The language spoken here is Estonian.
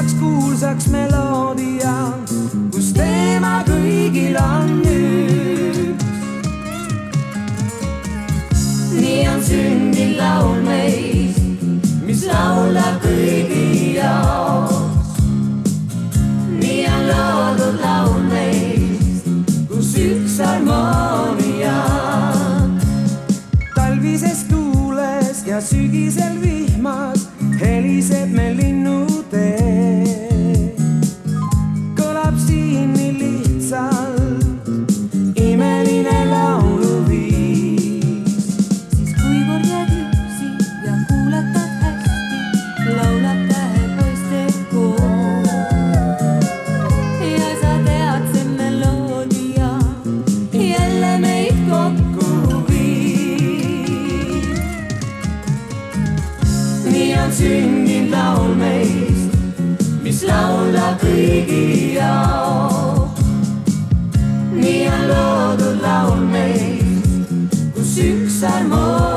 saaks kuulsaks meloodia, kus teema kõigil on üks. Nii on sündinud laul meist, mis laulab kõigi jaoks. Nii on loodud laul meist, kus üks harmoonia. Talvises tuules ja sügisel vihmas heliseb meil linnutee. Kõlab siin nii lihtsalt imeline lauluviis. Siis kui kord jääd üksi ja kuuletad hästi, laulab tähepoiste koos. Ja sa tead, see meloodia jälle meid kokku viib. Nii on sündinud laul meist, mis laulab kõigi jaoks. Nii on loodud laul meist, kus üks harmoonia.